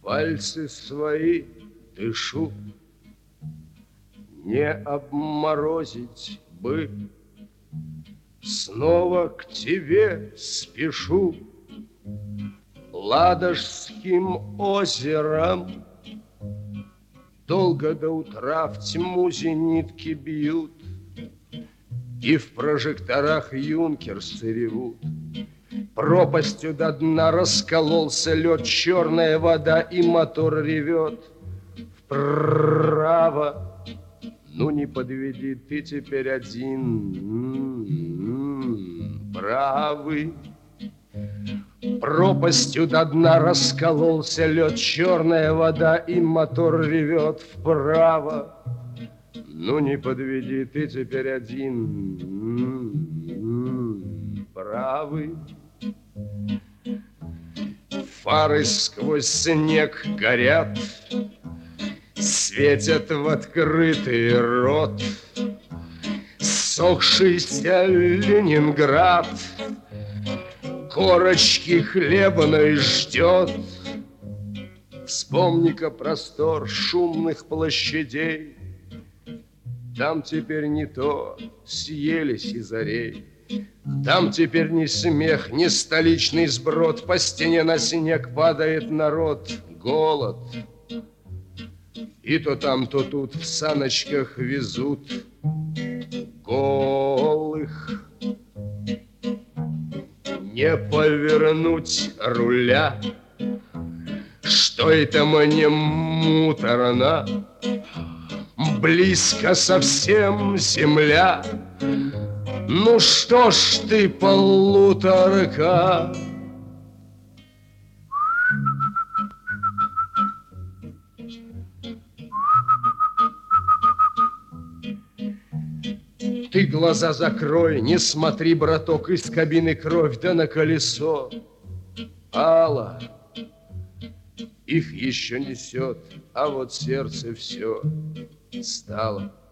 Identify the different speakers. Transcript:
Speaker 1: Пальцы свои дышу, не обморозить бы. Снова к тебе спешу Ладожским озером. Долго до утра в тьму зенитки бьют, и в прожекторах юнкерсы ревут. Пропастью до дна раскололся лед, черная вода, и мотор ревет. Вправо, ну не подведи, ты теперь один, правый. Пропастью до дна раскололся лед, черная вода, и мотор ревет. Вправо, ну не подведи, ты теперь один, правый. Фары сквозь снег горят, светят в открытый рот. Ссохшийся Ленинград корочки хлебной ждет. Вспомни-ка простор шумных площадей, там теперь не то, съелись и зарей. Там теперь ни смех, ни столичный сброд, по стене на снег падает народ. Голод. И то там, то тут в саночках везут голых. Не повернуть руля, что это мне муторно, близко совсем земля. Ну что ж ты, полуторка? Ты глаза закрой, не смотри, браток, из кабины кровь, да на колесо. Алла, их еще несет, а вот сердце все стало.